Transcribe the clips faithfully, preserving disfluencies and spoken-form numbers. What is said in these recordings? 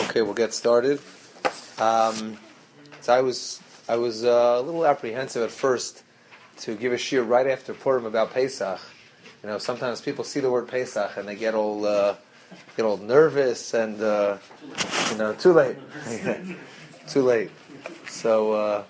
Okay, we'll get started. Um, so I was I was uh, a little apprehensive at first to give a shiur right after Purim about Pesach. You know, sometimes people see the word Pesach and they get all uh, get all nervous and uh, you know, too late, too late. So uh,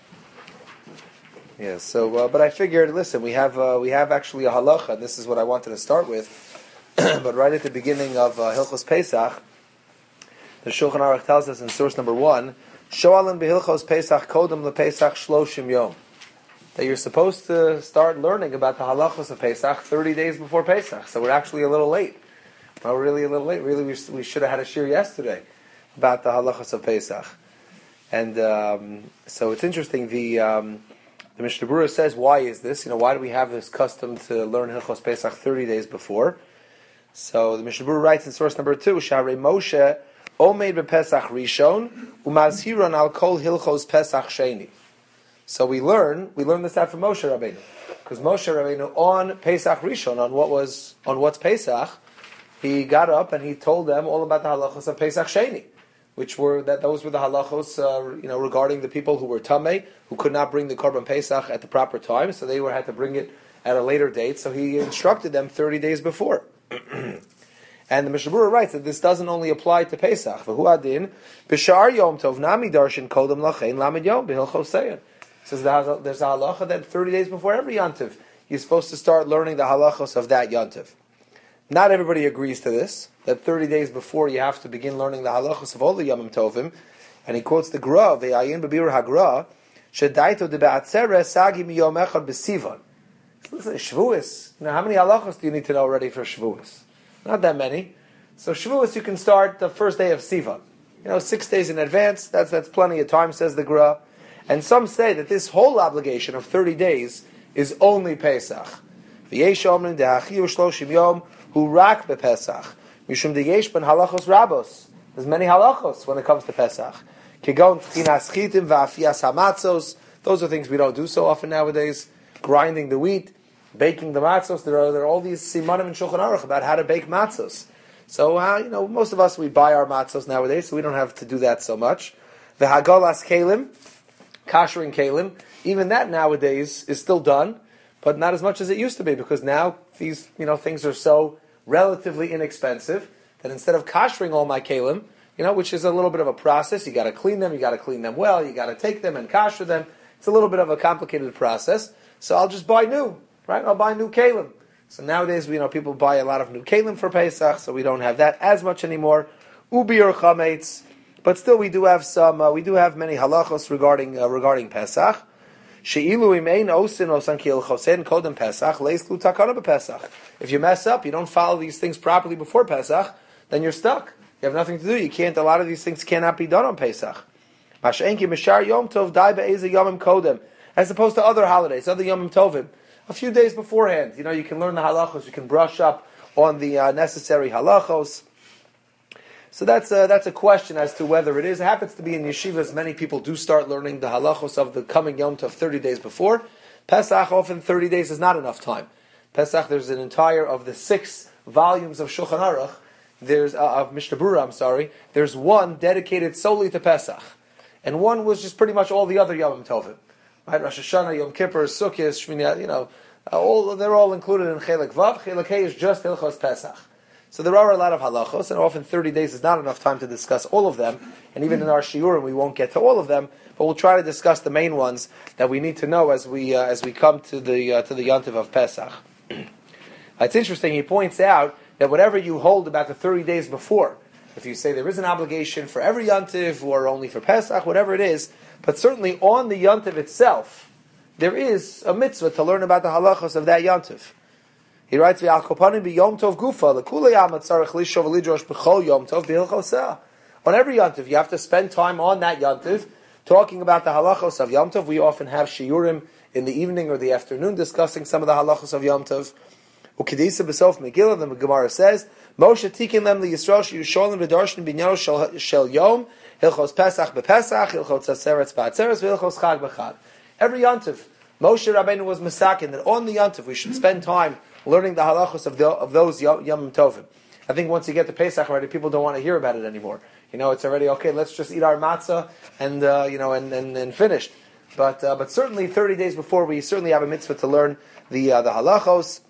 yeah, so uh, but I figured, listen, we have uh, we have actually a halacha, and this is what I wanted to start with. But right at the beginning of uh, Hilchos Pesach, the Shulchan Aruch tells us in source number one, Shoalan behilchos Pesach kodem lePesach shloshim yom, that you're supposed to start learning about the halachos of Pesach thirty days before Pesach. So we're actually a little late. Well, really a little late. Really, we, we should have had a shiur yesterday about the halachos of Pesach. And um, so it's interesting. The um, the Mishnah Berurah says, why is this? You know, why do we have this custom to learn Hilchos Pesach thirty days before? So the Mishnah Berurah writes in source number two, Sharei Moshe Omeid bePesach Rishon uMazhiron al Kol Hilchos Pesach Sheni. So we learn we learn this out from Moshe Rabbeinu, because Moshe Rabbeinu on Pesach Rishon, on what was on what's Pesach, he got up and he told them all about the halachos of Pesach Sheni, which were that those were the halachos uh, you know regarding the people who were tamei, who could not bring the korban Pesach at the proper time, so they were had to bring it at a later date. So he instructed them thirty days before. And the Mishnah Berurah writes that this doesn't only apply to Pesach. V'hu adin b'shar yom tov nami darshan kodem lachein lamed yom b'hilchos seyin. Says there's a halacha that thirty days before every yontiv you're supposed to start learning the halachos of that yontiv. Not everybody agrees to this, that thirty days before you have to begin learning the halachos of all the yomim tovim. And he quotes the Gra, ve'ayin b'birur hagra, shedaito de be'atzeret sagi miyom echad b'sivan. Listen, Shavuos. Now, how many halachos do you need to know already for Shavuos? Not that many. So Shavuos, you can start the first day of Sivan. You know, six days in advance. That's that's plenty of time, says the Gra. And some say that this whole obligation of thirty days is only Pesach. V'yesh omrim de'achiyu shloshim yom hu rak bePesach mishum de'yesh ben halachos rabos. There's many halachos when it comes to Pesach. Kegon tchinas chitim va'afiyas hamatzos. Those are things we don't do so often nowadays. Grinding the wheat, baking the matzos. There are, there are all these simanim in Shulchan Aruch about how to bake matzos. So, uh, you know, most of us, we buy our matzos nowadays, so we don't have to do that so much. The hagalas kelim, kashering kelim, even that nowadays is still done, but not as much as it used to be, because now these, you know, things are so relatively inexpensive that instead of kashering all my kelim, you know, which is a little bit of a process, you got to clean them, you got to clean them well, you got to take them and kasher them. It's a little bit of a complicated process. So I'll just buy new, right? I'll buy new kelim. So nowadays, you know, people buy a lot of new kelim for Pesach, so we don't have that as much anymore. Ubi or chametz, but still we do have some. Uh, we do have many halachos regarding uh, regarding Pesach. Sheilu imein osin osan ki elchosen kodem Pesach leislu takana bePesach. If you mess up, you don't follow these things properly before Pesach, then you're stuck. You have nothing to do. You can't. A lot of these things cannot be done on Pesach. Mashenki mishar yom tov dai be'eze yomim kodem. As opposed to other holidays, other Yomim Tovim. A few days beforehand, you know, you can learn the halachos, you can brush up on the uh, necessary halachos. So that's a, that's a question as to whether it is. It happens to be in yeshivas, many people do start learning the halachos of the coming Yom Tov thirty days before. Pesach, often thirty days is not enough time. Pesach, there's an entire, of the six volumes of Shulchan Aruch, there's, uh, of Mishnah Berurah, I'm sorry, there's one dedicated solely to Pesach. And one was just pretty much all the other Yomim Tovim. Right, Rosh Hashanah, Yom Kippur, Sukkot, Shmini, you know, uh, all they're all included in Chelek Vav. Chelek Hey is just Hilchos Pesach. So there are a lot of halachos, and often thirty days is not enough time to discuss all of them. And even in our shiurim, we won't get to all of them, but we'll try to discuss the main ones that we need to know as we uh, as we come to the uh, to the Yontiv of Pesach. It's interesting. He points out that whatever you hold about the thirty days before, if you say there is an obligation for every Yontiv or only for Pesach, whatever it is. But certainly on the Yontiv itself, there is a mitzvah to learn about the halachos of that Yontiv. He writes, "V'al kopanim b'yom tov gufa l'kulei amat tzarich lishov v'lidrosh b'chol yom tov b'hilchoseh." On every Yontiv, you have to spend time on that Yontiv, talking about the halachos of Yom Tov. We often have shiurim in the evening or the afternoon discussing some of the halachos of Yom Tov. Ukidisa b'sof Megillah, the Gemara says, Moshe tikin lem liyisrael sheyusholim v'darshan b'nyano shel yom hilchos Pesach b'Pesach, hilchos Atzeres b'Atzeres, v'hilchos Chag b'Chag. Every Yontiv, Moshe Rabbeinu was masakin that on the Yontiv we should spend time learning the halachos of, the, of those Yom Tovim. I think once you get to Pesach already, people don't want to hear about it anymore. You know, it's already okay. Let's just eat our matzah and uh, you know and, and, and finished. But uh, but certainly thirty days before, we certainly have a mitzvah to learn the uh, the halachos,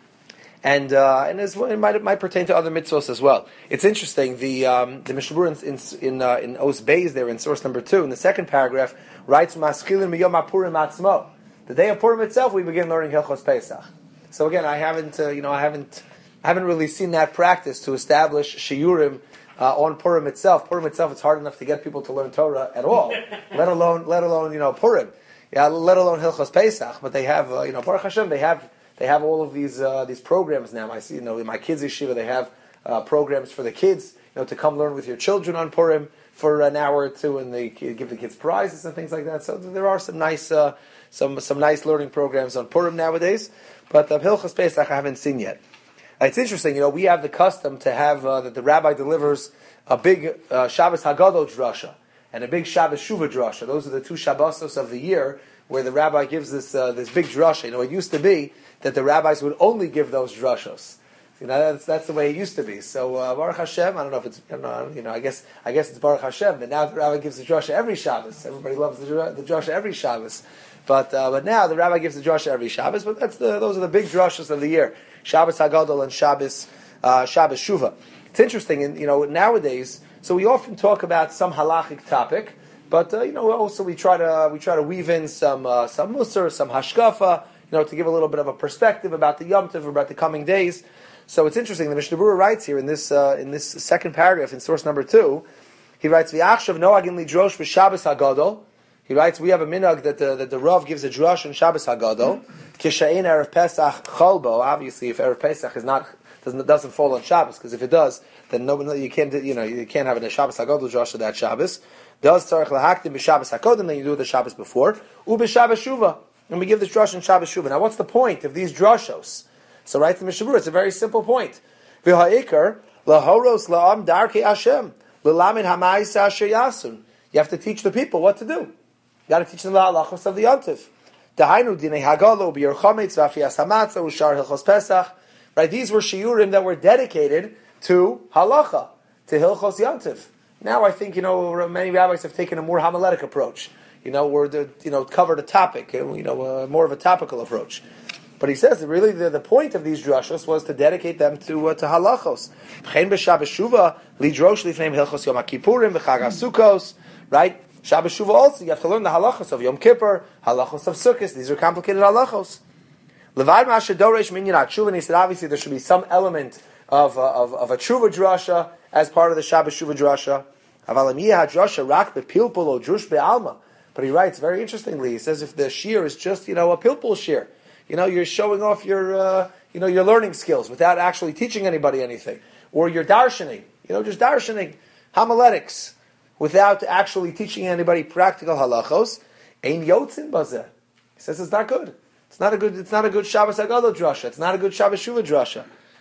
and uh, and as well, it might it might pertain to other mitzvahs as well. It's interesting. The um, the Mishnah Berurah in in uh, in Os Beis there in source number two in the second paragraph writes Maschilin miyom Purim atzmo. The day of Purim itself, we begin learning Hilchos Pesach. So again, I haven't uh, you know I haven't I haven't really seen that practice to establish shiurim Uh, on Purim itself. Purim itself, it's hard enough to get people to learn Torah at all, let alone, let alone, you know, Purim. Yeah, let alone Hilchos Pesach. But they have, uh, you know, Baruch Hashem, they have, they have all of these uh, these programs now. I see, you know, in my kids' yeshiva, they have uh, programs for the kids, you know, to come learn with your children on Purim for an hour or two, and they give the kids prizes and things like that. So there are some nice, uh, some some nice learning programs on Purim nowadays. But uh, Hilchos Pesach I haven't seen yet. It's interesting, you know, we have the custom to have, uh, that the rabbi delivers a big uh, Shabbos Haggadah drasha and a big Shabbos Shuvah drasha. Those are the two Shabbosos of the year where the rabbi gives this uh, this big drasha. You know, it used to be that the rabbis would only give those drashos. You know, that's that's the way it used to be. So uh, Baruch Hashem, I don't know if it's, you know, you know, I guess I guess it's Baruch Hashem, but now the rabbi gives the drasha every Shabbos. Everybody loves the, the drasha every Shabbos. But uh, but now the rabbi gives the drasha every Shabbos. But that's the those are the big drashas of the year. Shabbos Haggadah and Shabbos uh, Shabbos Shuvah. It's interesting, and you know nowadays. So we often talk about some halachic topic, but uh, you know also we try to we try to weave in some uh, some musar, some hashkafa, you know, to give a little bit of a perspective about the Yom Tov, about the coming days. So it's interesting. The Mishnah Berurah writes here in this uh, in this second paragraph in source number two. He writes V'achshav noagin lidrosh b'Shabbos Haggadah. He writes we have a minhag that the that the Rav gives a drush on Shabbos Haggadah. Kishayin erev Pesach chalbo. Obviously, if erev Pesach is not doesn't doesn't fall on Shabbos, because if it does, then no, you can't you know you can't have a Shabbos Haggadah drush of that Shabbos. Does tzarich lahaktim b'Shabbos Hakodem, then you do the Shabbos before. U b'Shabbos Shuvah, and we give this drush on Shabbos Shuvah. Now, what's the point of these drushos? So, right to Mishnah Berurah, it's a very simple point. V'ha'ikar lahoros la'am darkei Hashem l'lamin hamayis asher yasun. You have to teach the people what to do. You got to teach them the halachos of the Yom Tov. Dahainu dinei hagalo b'yor chometz v'afiyas hamatzah u'shar hilchos Pesach. Right, these were shiurim that were dedicated to halacha, to hilchos Yom Tov. Now I think you know many rabbis have taken a more homiletic approach. You know, where the you know covered a topic, you know, uh, more of a topical approach. But he says that really the, the point of these drushos was to dedicate them to uh, to halachos. V'chein b'Shabbos Shuvah lidrosh lifnei hilchos Yom HaKippurim v'Chag HaSukkos. Right, Shabbos Shuvah also you have to learn the halachos of Yom Kippur, halachos of Sukkot. These are complicated halachos. Levad ma'asher doresh minyan hatshuva. And he said obviously there should be some element of uh, of, of a tshuva drasha as part of the Shabbos Shuvah drasha. Aval im yeh hadrasha rak bepilpul o drush be'alma. But he writes very interestingly. He says if the shir is just you know a pilpul shir. You know, you're showing off your, uh, you know, your learning skills without actually teaching anybody anything, or you're darshaning, you know, just darshaning homiletics without actually teaching anybody practical halachos. Ein yotzin bazeh. He says it's not good. It's not a good. It's not a good Shabbos Haggadah drasha. It's not a good Shabbos Shuvah drasha.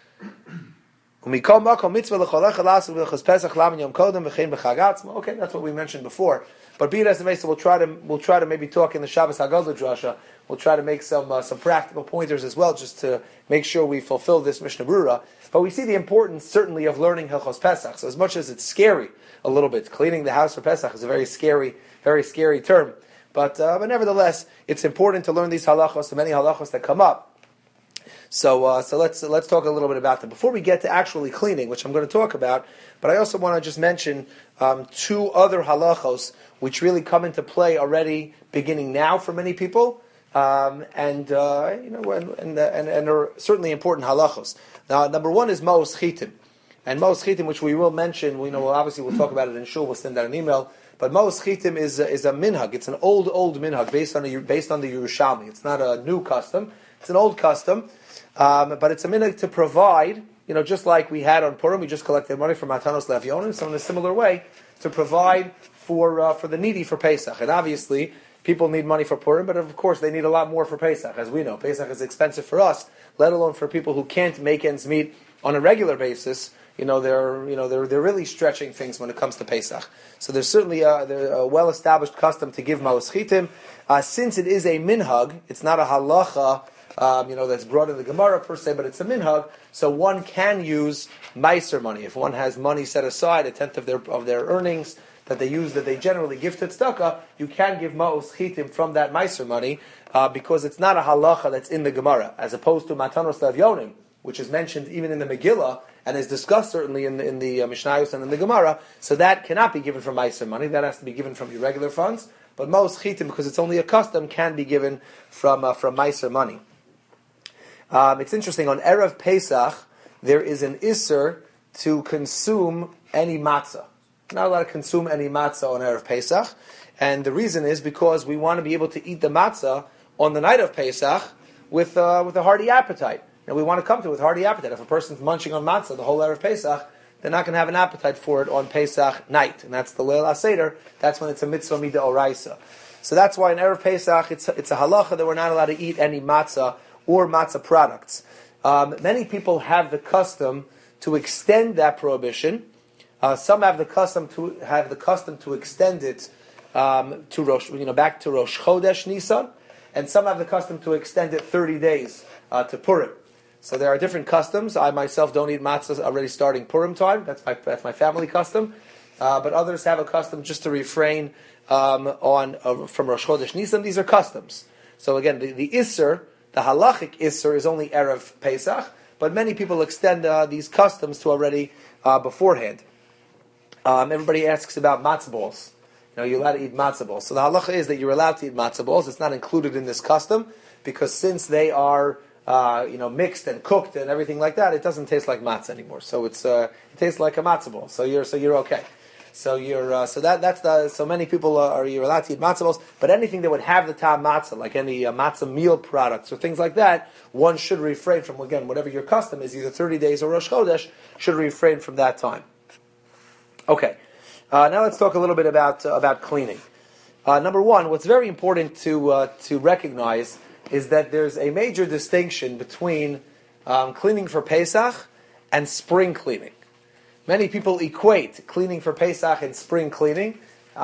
Okay, that's what we mentioned before. But be it as it may, so we'll try to we'll try to maybe talk in the Shabbos Haggadah drasha. We'll try to make some uh, some practical pointers as well, just to make sure we fulfill this Mishnah Berurah. But we see the importance certainly of learning Hilchos Pesach. So as much as it's scary a little bit, cleaning the house for Pesach is a very scary, very scary term. But uh, but nevertheless, it's important to learn these halachos, the many halachos that come up. So uh, so let's uh, let's talk a little bit about them before we get to actually cleaning, which I'm going to talk about. But I also want to just mention um, two other halachos which really come into play already, beginning now for many people, um, and uh, you know, and and, and and are certainly important halachos. Now, number one is Ma'os Chitim, and Ma'os Chitim, which we will mention. We know obviously we'll talk about it in shul. We'll send out an email. But Ma'os Chitim is is a minhag. It's an old old minhag based on a, based on the Yerushalmi. It's not a new custom. It's an old custom. Um, but it's a minhag to provide, you know, just like we had on Purim, we just collected money from Matanos Levyonim, so in a similar way, to provide for uh, for the needy for Pesach. And obviously, people need money for Purim, but of course they need a lot more for Pesach, as we know. Pesach is expensive for us, let alone for people who can't make ends meet on a regular basis. You know, they're you know they're they're really stretching things when it comes to Pesach. So there's certainly a, a well-established custom to give Ma'os Chitim. Uh, since it is a minhag, it's not a halacha um, you know, that's brought in the Gemara per se, but it's a minhag. So one can use meiser money if one has money set aside, a tenth of their of their earnings that they use that they generally give to tzedakah. You can give ma'os chitim from that meiser money uh, because it's not a halacha that's in the Gemara, as opposed to matanos lavyonim, which is mentioned even in the Megillah and is discussed certainly in the, in the uh, Mishnayos and in the Gemara. So that cannot be given from meiser money. That has to be given from your regular funds. But ma'os chitim, because it's only a custom, can be given from uh, from meiser money. Um, it's interesting, on Erev Pesach, there is an isser to consume any matzah. Not allowed to consume any matzah on Erev Pesach. And the reason is because we want to be able to eat the matzah on the night of Pesach with uh, with a hearty appetite. And we want to come to it with hearty appetite. If a person's munching on matzah the whole Erev Pesach, they're not going to have an appetite for it on Pesach night. And that's the Leil HaSeder. That's when it's a mitzvah mida oraisa. So that's why in Erev Pesach, it's, it's a halacha that we're not allowed to eat any matzah or matzah products. Um, many people have the custom to extend that prohibition. Uh, some have the custom to have the custom to extend it um, to Rosh, you know, back to Rosh Chodesh Nisan, and some have the custom to extend it thirty days uh, to Purim. So there are different customs. I myself don't eat matzah already starting Purim time. That's my that's my family custom. Uh, but others have a custom just to refrain um, on uh, from Rosh Chodesh Nisan. These are customs. So again, the, the Isser, the halachic Isser, is only Erev Pesach, but many people extend uh, these customs to already uh, beforehand. Um, everybody asks about matzah balls. You know, you're allowed to eat matzah balls. So the halacha is that you're allowed to eat matzah balls. It's not included in this custom because since they are uh, you know mixed and cooked and everything like that, it doesn't taste like matzah anymore. So it's uh, it tastes like a matzah ball. So you're so you're okay. So you're uh, so that that's the so many people uh, are you're allowed to eat matzah balls. But anything that would have the tam matzah, like any uh, matzah meal products or things like that, one should refrain from. Again, whatever your custom is, either thirty days or Rosh Chodesh, should refrain from that time. Okay, uh, now let's talk a little bit about uh, about cleaning. Uh, number one, what's very important to uh, to recognize is that there's a major distinction between um, cleaning for Pesach and spring cleaning. Many people equate cleaning for Pesach and spring cleaning.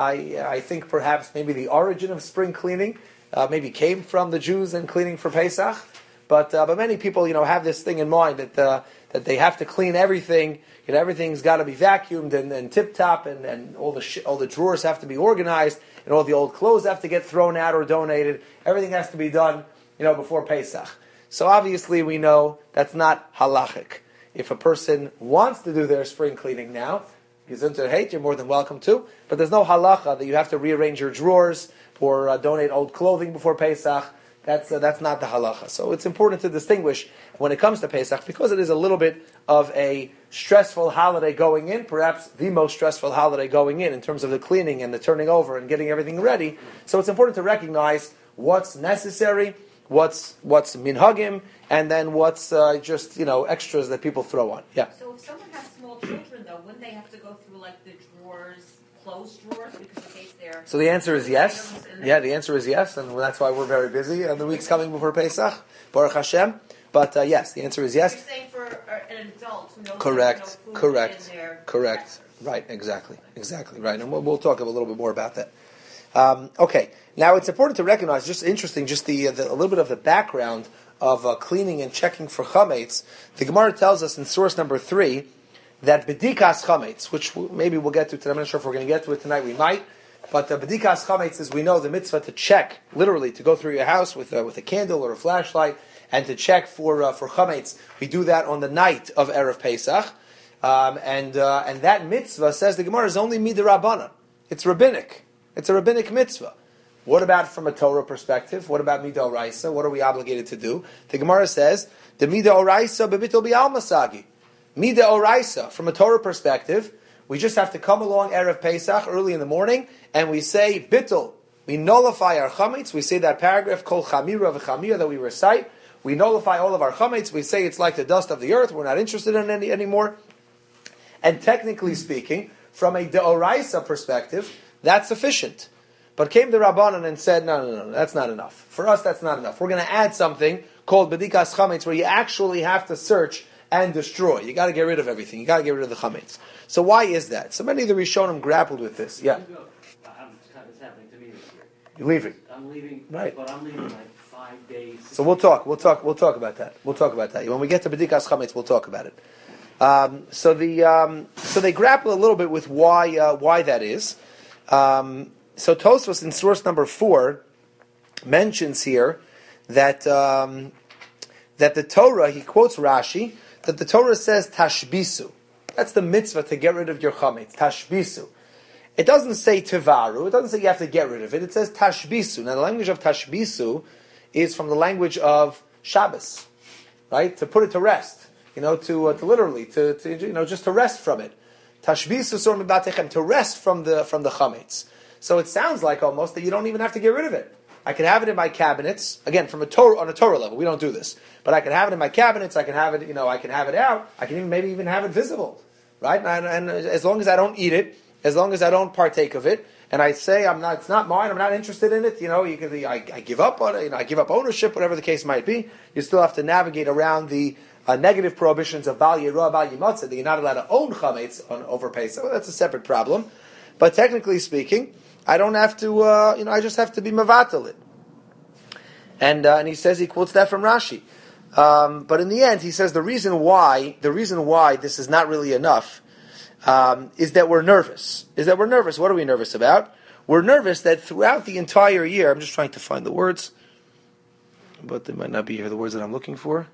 I I think perhaps maybe the origin of spring cleaning uh, maybe came from the Jews and cleaning for Pesach, but uh, but many people you know have this thing in mind that uh, that they have to clean everything. You know, everything's got to be vacuumed and, and tip-top, and, and all the sh- all the drawers have to be organized, and all the old clothes have to get thrown out or donated. Everything has to be done, you know, before Pesach. So obviously we know that's not halachic. If a person wants to do their spring cleaning now, he's into hate, you're more than welcome to, but there's no halacha that you have to rearrange your drawers or uh, donate old clothing before Pesach. That's uh, that's not the halacha. So it's important to distinguish when it comes to Pesach, because it is a little bit of a stressful holiday going in, perhaps the most stressful holiday going in in terms of the cleaning and the turning over and getting everything ready. So it's important to recognize what's necessary, what's what's minhagim, and then what's uh, just you know extras that people throw on. Yeah. So if someone has small children, though, wouldn't they have to go through like the drawers, closed drawers, because in case they're... So the answer is yes. Yeah, the answer is yes, and that's why we're very busy. And the week's coming before Pesach, Baruch Hashem. But uh, yes, the answer is yes. You're saying for an adult who knows correct, no food correct, in their correct. dressers. Right, exactly, exactly right. And we'll, we'll talk a little bit more about that. Um, okay, now it's important to recognize, just interesting, just the, the a little bit of the background of uh, cleaning and checking for chametz. The Gemara tells us in source number three that bedikas chametz, which maybe we'll get to today. I'm not sure if we're going to get to it tonight. We might. But uh, bedikas chametz is, we know, the mitzvah to check, literally to go through your house with uh, with a candle or a flashlight and to check for uh, for chametz. We do that on the night of Erev Pesach, um, and uh, and that mitzvah, says the Gemara, is only midrabanan. It's rabbinic. It's a rabbinic mitzvah. What about from a Torah perspective? What about midah oraisa? What are we obligated to do? The Gemara says the midah oraisa bebitul bi'almasagi. Midah oraisa, from a Torah perspective, we just have to come along Erev Pesach early in the morning and we say bittul. We nullify our chametz. We say that paragraph kol chamira v'chamira that we recite. We nullify all of our chametz. We say it's like the dust of the earth. We're not interested in any anymore. And technically speaking, from a deoraisa perspective, that's sufficient. But came the Rabbanan and said, no, no, no, no, that's not enough. For us, that's not enough. We're going to add something called bedikas chametz, where you actually have to search and destroy. You got to get rid of everything. You got to get rid of the chametz. So why is that? So many of the Rishonim grappled with this. Yeah. I'm, it's happening to me this year. You're leaving. I'm leaving, right. But I'm leaving like five days. So we'll talk. We'll talk. We'll talk about that. We'll talk about that when we get to B'dikas Chametz. We'll talk about it. Um, so the um, so they grapple a little bit with why uh, why that is. Um, so Tosfos in source number four mentions here that um, that the Torah, he quotes Rashi, that the Torah says tashbisu. That's the mitzvah to get rid of your chametz. Tashbisu. It doesn't say tivaru. It doesn't say you have to get rid of it. It says tashbisu. Now the language of tashbisu is from the language of Shabbos, right? To put it to rest. You know, to uh, to literally to, to you know just to rest from it. Tashbisu sorm batechem, to rest from the from the chametz. So it sounds like almost that you don't even have to get rid of it. I can have it in my cabinets again from a Torah on a Torah level. We don't do this, but I can have it in my cabinets. I can have it, you know, I can have it out. I can even maybe even have it visible, right? And, and as long as I don't eat it, as long as I don't partake of it, and I say I'm not, it's not mine. I'm not interested in it. You know, you can, I, I give up on it. You know, I give up ownership, whatever the case might be. You still have to navigate around the uh, negative prohibitions of Bal Yirah, Bal Yimatzah, that you're not allowed to own chametz on over Pesach. Well, that's a separate problem. But technically speaking, I don't have to. Uh, you know, I just have to be mevatel it. And uh, and he says he quotes that from Rashi. Um, but in the end, he says the reason why the reason why this is not really enough um, is that we're nervous. Is that we're nervous? What are we nervous about? We're nervous that throughout the entire year. I'm just trying to find the words, but they might not be here. The words that I'm looking for.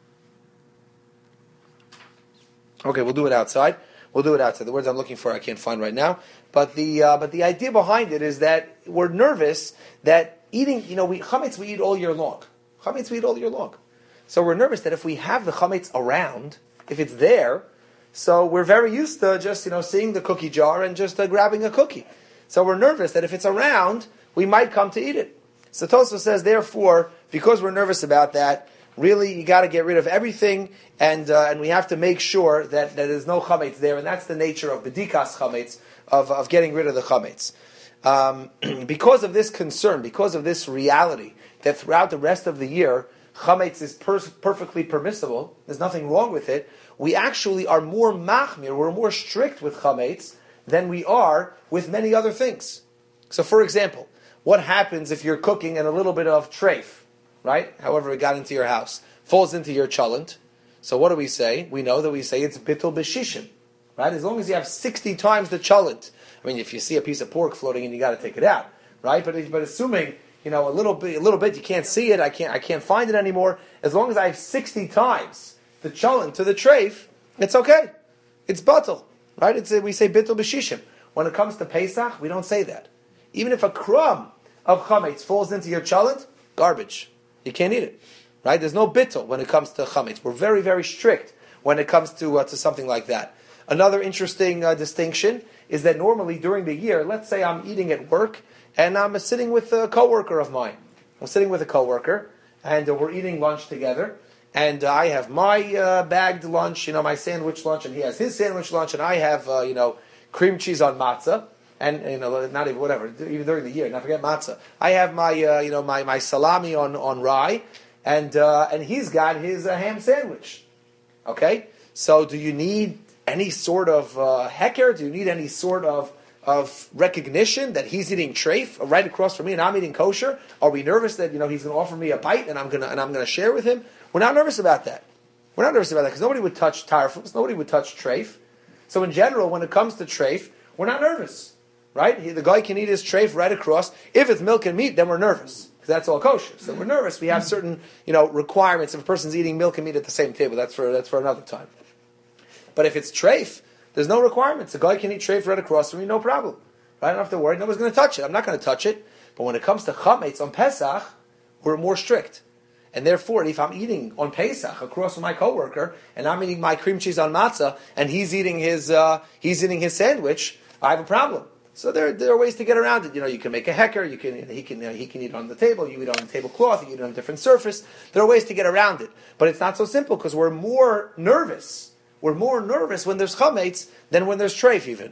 Okay, we'll do it outside. We'll do it outside. The words I'm looking for I can't find right now. But the uh, but the idea behind it is that we're nervous that eating, you know, we chametz we eat all year long. Chametz we eat all year long. So we're nervous that if we have the chametz around, if it's there, so we're very used to just, you know, seeing the cookie jar and just uh, grabbing a cookie. So we're nervous that if it's around, we might come to eat it. So Tosfos says, therefore, because we're nervous about that, really, you got to get rid of everything, and uh, and we have to make sure that, that there's no chametz there, and that's the nature of b'dikas chametz, of of getting rid of the chametz. Um, because of this concern, because of this reality, that throughout the rest of the year, chametz is per- perfectly permissible, there's nothing wrong with it, we actually are more machmir, we're more strict with chametz than we are with many other things. So for example, what happens if you're cooking and a little bit of treif, right? However it got into your house, falls into your cholent. So what do we say? We know that we say it's bittul b'shishim, right? As long as you have sixty times the cholent. I mean, if you see a piece of pork floating in, you got to take it out, right? But but assuming, you know, a little bit, a little bit, you can't see it. I can't I can't find it anymore. As long as I have sixty times the cholent to the treif, it's okay. It's batel, right? It's we say bittul b'shishim. When it comes to Pesach, we don't say that. Even if a crumb of chametz falls into your cholent, garbage. You can't eat it, right? There's no bittul when it comes to chametz. We're very, very strict when it comes to uh, to something like that. Another interesting uh, distinction is that normally during the year, let's say I'm eating at work and I'm uh, sitting with a coworker of mine. I'm sitting with a coworker and uh, we're eating lunch together. And uh, I have my uh, bagged lunch, you know, my sandwich lunch, and he has his sandwich lunch, and I have, uh, you know, cream cheese on matzah. And, you know, not even whatever, even during the year, not forget matzah. I have my, uh, you know, my, my salami on, on rye, and uh, and he's got his uh, ham sandwich. Okay, so do you need any sort of uh, hecker? Do you need any sort of of recognition that he's eating treif right across from me and I'm eating kosher? Are we nervous that, you know, he's going to offer me a bite and I'm going to and I'm going to share with him? We're not nervous about that. We're not nervous about that because nobody would touch tarfus, nobody would touch treif. So in general, when it comes to treif, we're not nervous. Right? He, the guy can eat his treif right across. If it's milk and meat, then we're nervous. Because that's all kosher. So we're nervous. We have certain, you know, requirements. If a person's eating milk and meat at the same table, that's for that's for another time. But if it's treif, there's no requirements. The guy can eat treif right across from me, no problem. Right? I don't have to worry. Nobody's going to touch it. I'm not going to touch it. But when it comes to chametz on Pesach, we're more strict. And therefore, if I'm eating on Pesach across from my coworker, and I'm eating my cream cheese on matzah, and he's eating his uh, he's eating his sandwich, I have a problem. So there, there are ways to get around it. You know, you can make a hecker. You can, he can, he can eat on the table. You eat on the tablecloth. You eat on a different surface. There are ways to get around it, but it's not so simple because we're more nervous. We're more nervous when there's chametz than when there's treif, even.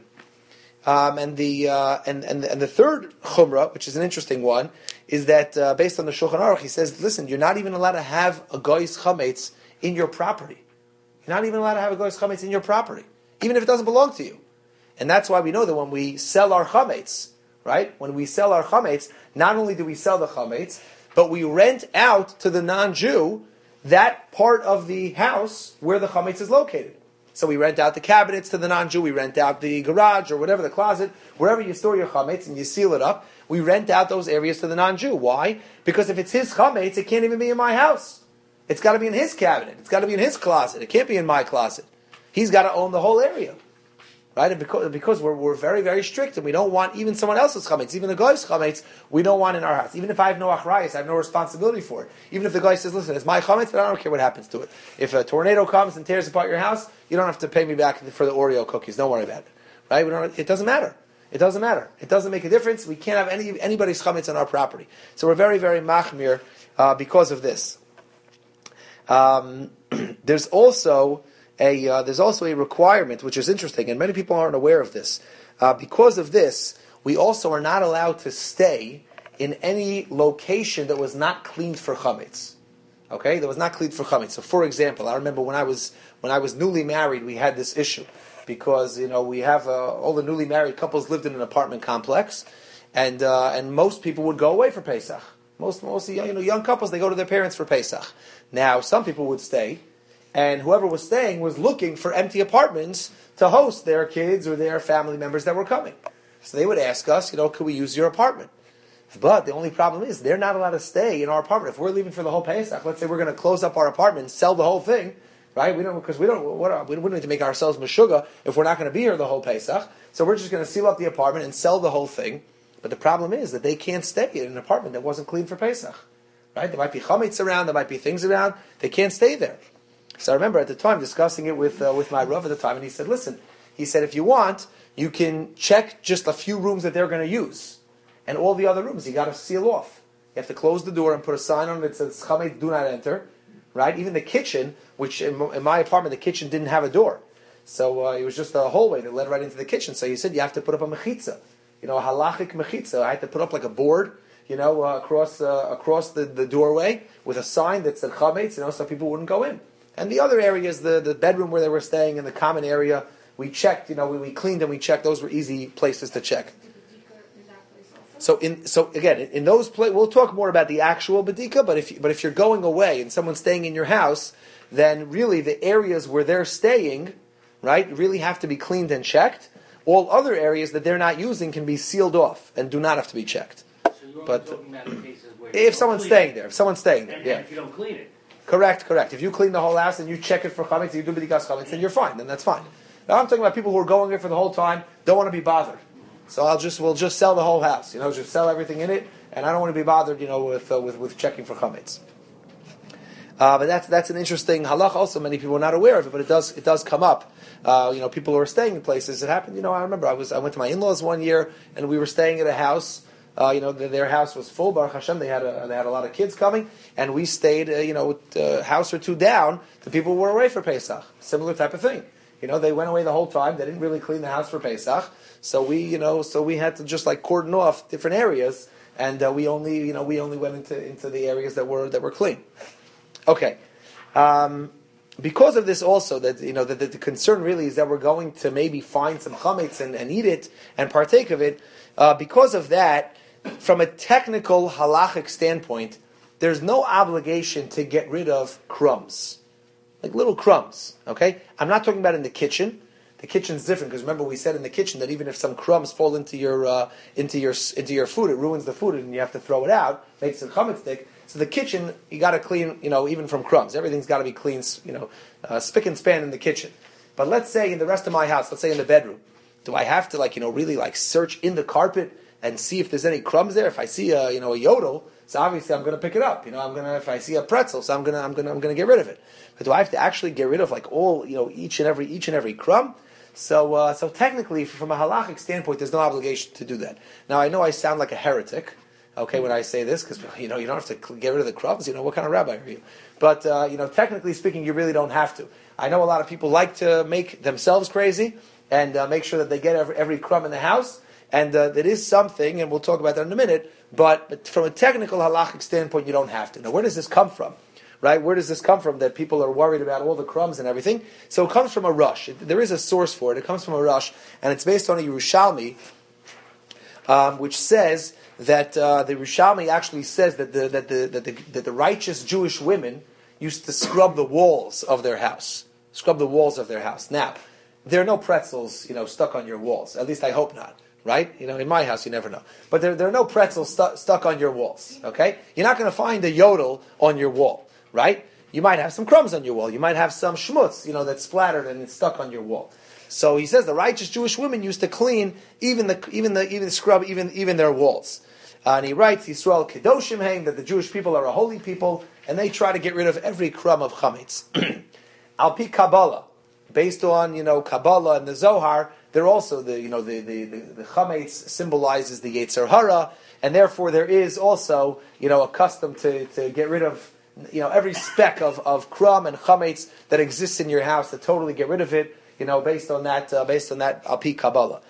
Um, and the uh, and and and the third chumrah, which is an interesting one, is that uh, based on the Shulchan Aruch, he says, listen, you're not even allowed to have a goy's chametz in your property. You're not even allowed to have a goy's chametz in your property, even if it doesn't belong to you. And that's why we know that when we sell our chametz, right? When we sell our chametz, not only do we sell the chametz, but we rent out to the non-Jew that part of the house where the chametz is located. So we rent out the cabinets to the non-Jew, we rent out the garage or whatever, the closet, wherever you store your chametz and you seal it up, we rent out those areas to the non-Jew. Why? Because if it's his chametz, it can't even be in my house. It's got to be in his cabinet. It's got to be in his closet. It can't be in my closet. He's got to own the whole area. Right? And because, because we're, we're very, very strict and we don't want even someone else's chametz, even the guy's chametz, we don't want in our house. Even if I have no achrayus, I have no responsibility for it. Even if the guy says, listen, it's my chametz, but I don't care what happens to it. If a tornado comes and tears apart your house, you don't have to pay me back for the Oreo cookies. Don't worry about it. Right? We don't, it doesn't matter. It doesn't matter. It doesn't make a difference. We can't have any anybody's chametz on our property. So we're very, very machmir uh, because of this. Um, there's also a uh, there's also a requirement which is interesting, and many people aren't aware of this. Uh, because of this, we also are not allowed to stay in any location that was not cleaned for chametz. Okay, that was not cleaned for chametz. So, for example, I remember when I was when I was newly married, we had this issue because you know we have uh, all the newly married couples lived in an apartment complex, and uh, and most people would go away for Pesach. Most most you know young couples, they go to their parents for Pesach. Now, some people would stay, and whoever was staying was looking for empty apartments to host their kids or their family members that were coming. So they would ask us, you know, could we use your apartment? But the only problem is they're not allowed to stay in our apartment. If we're leaving for the whole Pesach, let's say we're going to close up our apartment and sell the whole thing, right? We don't because we don't what are, we wouldn't need to make ourselves meshuga if we're not going to be here the whole Pesach. So we're just going to seal up the apartment and sell the whole thing. But the problem is that they can't stay in an apartment that wasn't cleaned for Pesach. Right? There might be chametz around, there might be things around. They can't stay there. So I remember at the time discussing it with uh, with my Rav at the time, and he said, listen, he said, if you want, you can check just a few rooms that they're going to use. And all the other rooms, you got to seal off. You have to close the door and put a sign on it that says, chametz, do not enter. Right? Even the kitchen, which in, in my apartment, the kitchen didn't have a door. So uh, it was just a hallway that led right into the kitchen. So he said, you have to put up a mechitza. You know, a halachic mechitza. I had to put up like a board, you know, uh, across uh, across the, the doorway with a sign that said chametz, you know, so people wouldn't go in. And the other areas, the, the bedroom where they were staying in the common area, we checked, you know, we, we cleaned and we checked. Those were easy places to check. So in so again, in those places, we'll talk more about the actual bedika, but if you, but if you're going away and someone's staying in your house, then really the areas where they're staying, right, really have to be cleaned and checked. All other areas that they're not using can be sealed off and do not have to be checked. So you're but talking about the cases where if someone's staying there, if someone's staying there, and, yeah. and if you don't clean it. Correct, correct. If you clean the whole house and you check it for chametz, you do b'dikas chametz, then you're fine. Then that's fine. Now I'm talking about people who are going there for the whole time, don't want to be bothered. So I'll just we'll just sell the whole house. You know, just sell everything in it, and I don't want to be bothered. You know, with uh, with with checking for chametz. Uh, but that's that's an interesting halach. Also, many people are not aware of it, but it does it does come up. Uh, you know, people who are staying in places. It happened. You know, I remember I was I went to my in-laws one year, and we were staying at a house. Uh, you know, the, their house was full. Baruch Hashem, they had a, they had a lot of kids coming, and we stayed. Uh, you know, a house or two down. The people were away for Pesach. Similar type of thing. You know, they went away the whole time. They didn't really clean the house for Pesach. So we, you know, so we had to just like cordon off different areas, and uh, we only, you know, we only went into into the areas that were that were clean. Okay. Um, because of this also, that you know, that, that the concern really is that we're going to maybe find some chametz and, and eat it and partake of it. Uh, because of that, from a technical halachic standpoint, there's no obligation to get rid of crumbs, like little crumbs. Okay, I'm not talking about in the kitchen. The kitchen's different because remember we said in the kitchen that even if some crumbs fall into your uh, into your into your food, it ruins the food and you have to throw it out, makes it chametz stick. So the kitchen, you got to clean, you know, even from crumbs. Everything's got to be clean, you know, uh, spick and span in the kitchen. But let's say in the rest of my house, let's say in the bedroom, do I have to like, you know, really like search in the carpet and see if there's any crumbs there? If I see a, you know, a yodel, so obviously I'm going to pick it up. You know, I'm going to, if I see a pretzel, so I'm going to, I'm going to, I'm going to get rid of it. But do I have to actually get rid of like all, you know, each and every, each and every crumb? So, uh, so technically, from a halachic standpoint, there's no obligation to do that. Now, I know I sound like a heretic. Okay, when I say this, because you know you don't have to get rid of the crumbs. You know, what kind of rabbi are you? But uh, you know, technically speaking, you really don't have to. I know a lot of people like to make themselves crazy and uh, make sure that they get every, every crumb in the house, and uh, that is something, and we'll talk about that in a minute. But, but from a technical halachic standpoint, you don't have to. Now, where does this come from? Right? Where does this come from that people are worried about all the crumbs and everything? So it comes from a rush. It, there is a source for it. It comes from a rush, and it's based on a Yerushalmi. um, which says that uh, the Rishalmi actually says that the that the that the that the righteous Jewish women used to scrub the walls of their house, scrub the walls of their house. Now, there are no pretzels, you know, stuck on your walls. At least I hope not. Right? You know, in my house, you never know. But there, there are no pretzels stu- stuck on your walls. Okay? You're not going to find a yodel on your wall. Right? You might have some crumbs on your wall. You might have some schmutz, you know, that's splattered and it's stuck on your wall. So he says the righteous Jewish women used to clean even the even the even the scrub even even their walls. Uh, and he writes, Yisrael Kedoshim Heim, that the Jewish people are a holy people, and they try to get rid of every crumb of chametz. Al pi Kabbalah, based on you know Kabbalah and the Zohar. They're also the you know the the the, the chametz symbolizes the Yetzer Hara, and therefore there is also you know a custom to, to get rid of you know every speck of, of crumb and chametz that exists in your house, to totally get rid of it. You know based on that uh, based on that al pi Kabbalah.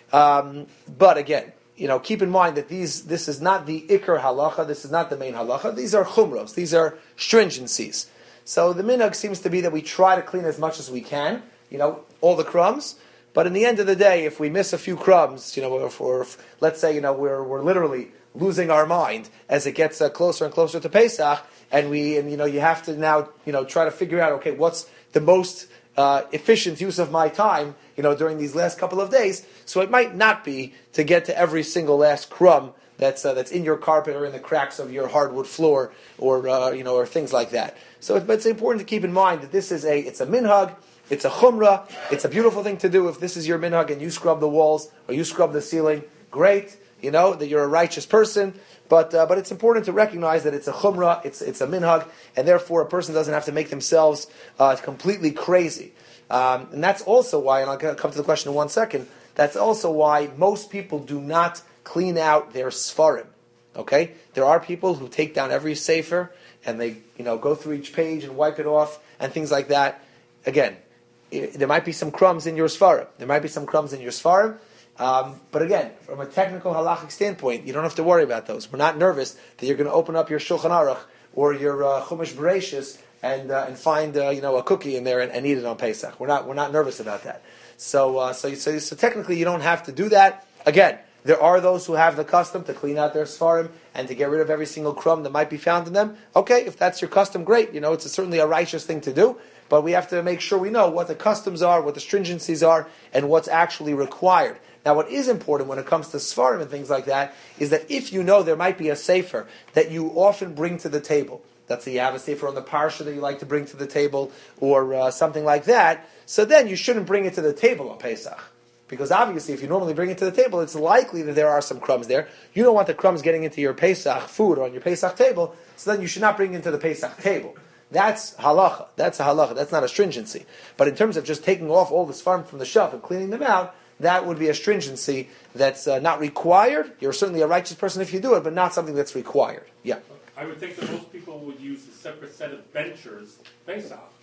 Um, but again, you know keep in mind that these this is not the ikar halacha. This is not the main halacha. These are chumros. These are stringencies. So the minhag seems to be that we try to clean as much as we can. You know all the crumbs. But in the end of the day, if we miss a few crumbs, you know, or if, or if let's say, you know, we're we're literally losing our mind as it gets uh, closer and closer to Pesach, and we, and you know, you have to now, you know, try to figure out, okay, what's the most uh, efficient use of my time, you know, during these last couple of days. So it might not be to get to every single last crumb that's uh, that's in your carpet or in the cracks of your hardwood floor, or uh, you know, or things like that. So, it, but it's important to keep in mind that this is a it's a minhag. It's a chumrah. It's a beautiful thing to do. If this is your minhag and you scrub the walls or you scrub the ceiling, great. You know that you're a righteous person. But uh, but it's important to recognize that it's a chumrah. It's it's a minhag, and therefore a person doesn't have to make themselves uh, completely crazy. Um, and that's also why, and I'll come to the question in one second. That's also why most people do not clean out their sfarim. Okay, there are people who take down every sefer and they you know go through each page and wipe it off and things like that. Again, there might be some crumbs in your Sfarim. There might be some crumbs in your Sfarim. Um, but again, from a technical halachic standpoint, you don't have to worry about those. We're not nervous that you're going to open up your Shulchan Aruch or your uh, Chumash Bereshis and uh, and find uh, you know a cookie in there and, and eat it on Pesach. We're not we're not nervous about that. So uh, so, so so technically you don't have to do that. Again, there are those who have the custom to clean out their Sfarim and to get rid of every single crumb that might be found in them. Okay, if that's your custom, great. You know, it's a, certainly a righteous thing to do. But we have to make sure we know what the customs are, what the stringencies are, and what's actually required. Now, what is important when it comes to Sfarim and things like that is that if you know there might be a sefer that you often bring to the table, that's the you have a sefer on the parsha that you like to bring to the table, or uh, something like that, so then you shouldn't bring it to the table on Pesach. Because obviously, if you normally bring it to the table, it's likely that there are some crumbs there. You don't want the crumbs getting into your Pesach food or on your Pesach table, so then you should not bring it into the Pesach table. That's halacha. That's a halacha. That's not a stringency. But in terms of just taking off all the sfarim from the shelf and cleaning them out, that would be a stringency that's uh, not required. You're certainly a righteous person if you do it, but not something that's required. Yeah. I would think that most people would use a separate set of benchers face off.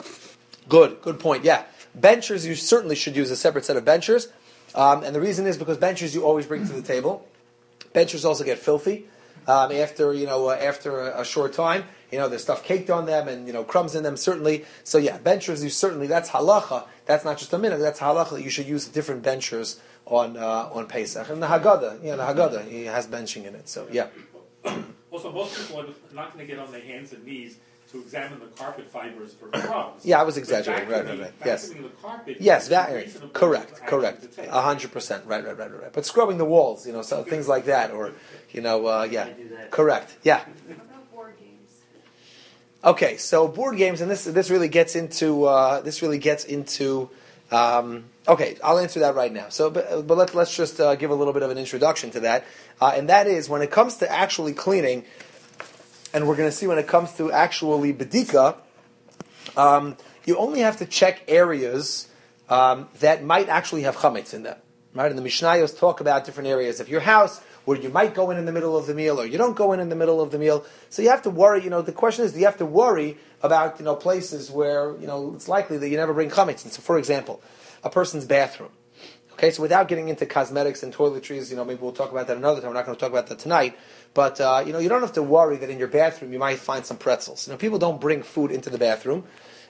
Good. Good point. Yeah. Benchers, you certainly should use a separate set of benchers. Um, and the reason is because benchers you always bring to the table. Benchers also get filthy um, after, you know, uh, after a, a short time. You know, there's stuff caked on them and, you know, crumbs in them, certainly. So, yeah, benchers, you certainly, that's halacha. That's not just a minute. That's halacha that you should use different benchers on uh, on Pesach. And the Haggadah, yeah, the Haggadah, he has benching in it. So, yeah. Also, most people are not going to get on their hands and knees to examine the carpet fibers for crumbs. Yeah, I was exaggerating. Right, right, right. Yes. The carpet yes, that, correct, correct. A hundred percent. Right, right, right, right. But scrubbing the walls, you know, so things like that, or, you know, uh, yeah, correct. Yeah. Okay, so board games, and this this really gets into uh, this really gets into. Um, okay, I'll answer that right now. So, but, but let's let's just uh, give a little bit of an introduction to that, uh, and that is when it comes to actually cleaning, and we're going to see when it comes to actually bedika, um, you only have to check areas um, that might actually have chametz in them. Right, and the Mishnayos talk about different areas of your house where you might go in in the middle of the meal, or you don't go in in the middle of the meal. So you have to worry. You know, the question is, do you have to worry about you know places where you know it's likely that you never bring chametz in? So, for example, a person's bathroom. Okay, so without getting into cosmetics and toiletries, you know, maybe we'll talk about that another time. We're not going to talk about that tonight. But uh, you know, you don't have to worry that in your bathroom you might find some pretzels. You know, people don't bring food into the bathroom.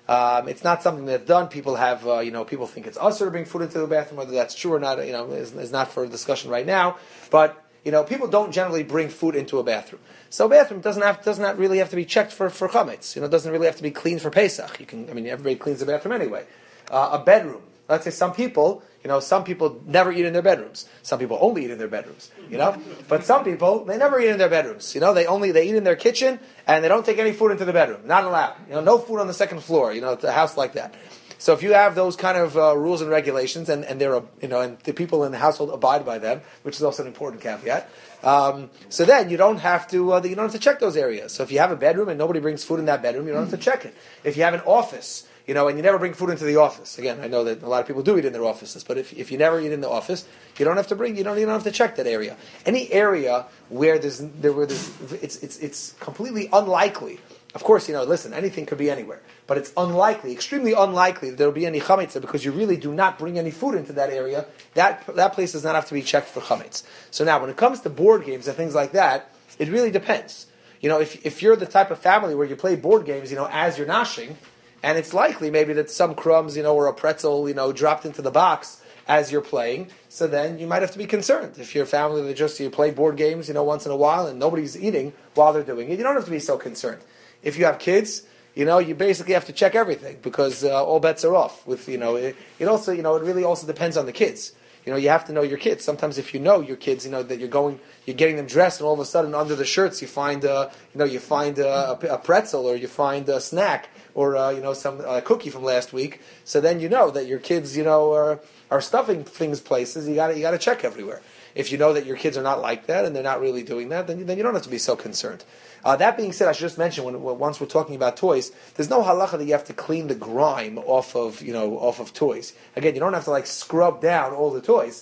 Um, it's not something that's done. People have, uh, you know, people think it's usher to bring food into the bathroom. Whether that's true or not, you know, is, is not for discussion right now. But you know, people don't generally bring food into a bathroom. So a bathroom doesn't have does not really have to be checked for for chametz. You know, it doesn't really have to be cleaned for Pesach. You can, I mean, everybody cleans the bathroom anyway. Uh, a bedroom. Let's say some people, you know, some people never eat in their bedrooms. Some people only eat in their bedrooms, you know. But some people, they never eat in their bedrooms. You know, they only they eat in their kitchen and they don't take any food into the bedroom. Not allowed. You know, no food on the second floor. You know, it's a house like that. So if you have those kind of uh, rules and regulations, and and there are, you know, and the people in the household abide by them, which is also an important caveat. Um, so then you don't have to uh, you don't have to check those areas. So if you have a bedroom and nobody brings food in that bedroom, you don't have to check it. If you have an office, you know, and you never bring food into the office. Again, I know that a lot of people do eat in their offices, but if, if you never eat in the office, you don't have to bring. You don't. You don't have to check that area. Any area where there's there where there's it's it's it's completely unlikely. Of course, you know. Listen, anything could be anywhere, but it's unlikely, extremely unlikely that there will be any chametz because you really do not bring any food into that area. That that place does not have to be checked for chametz. So now, when it comes to board games and things like that, it really depends. You know, if if you're the type of family where you play board games, you know, as you're nashing. And it's likely maybe that some crumbs, you know, or a pretzel, you know, dropped into the box as you're playing. So then you might have to be concerned. If you're a family that just you play board games, you know, once in a while and nobody's eating while they're doing it, you don't have to be so concerned. If you have kids, you know, you basically have to check everything because uh, all bets are off. With you know, it, it also, you know, it really also depends on the kids. You know, you have to know your kids. Sometimes if you know your kids, you know, that you're going, you're getting them dressed and all of a sudden under the shirts you find, uh, you know, you find uh, a, a pretzel or you find a snack or, uh, you know, some uh, cookie from last week. So then you know that your kids, you know, are, are stuffing things places. You got you got to check everywhere. If you know that your kids are not like that and they're not really doing that, then, then you don't have to be so concerned. Uh, that being said, I should just mention when, when once we're talking about toys, there's no halacha that you have to clean the grime off of you know off of toys. Again, you don't have to like scrub down all the toys.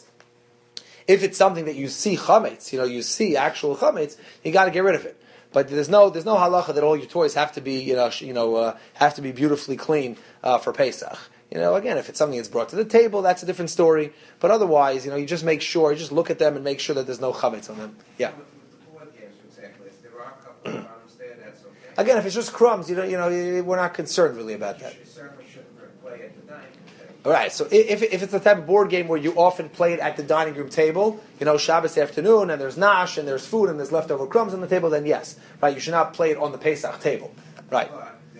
If it's something that you see chametz, you know, you see actual chametz, you got to get rid of it. But there's no there's no halacha that all your toys have to be you know sh- you know uh, have to be beautifully clean uh, for Pesach. You know, again, if it's something that's brought to the table, that's a different story. But otherwise, you know, you just make sure, you just look at them and make sure that there's no chametz on them. Yeah. Again, if it's just crumbs, you know, you know, we're not concerned really about that. All right. So if if it's the type of board game where you often play it at the dining room table, you know, Shabbos afternoon, and there's nash, and there's food, and there's leftover crumbs on the table, then yes, right. You should not play it on the Pesach table, right?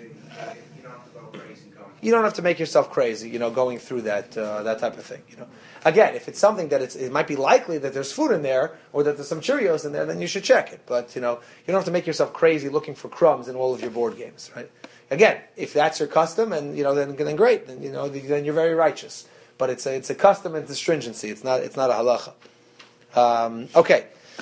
You don't have to make yourself crazy, you know, going through that uh, that type of thing. You know, again, if it's something that it's, it might be likely that there's food in there or that there's some Cheerios in there, then you should check it. But you know, you don't have to make yourself crazy looking for crumbs in all of your board games, right? Again, if that's your custom, and you know, then then great, then you know, then you're very righteous. But it's a it's a custom and it's a stringency. It's not it's not a halacha. Um, okay.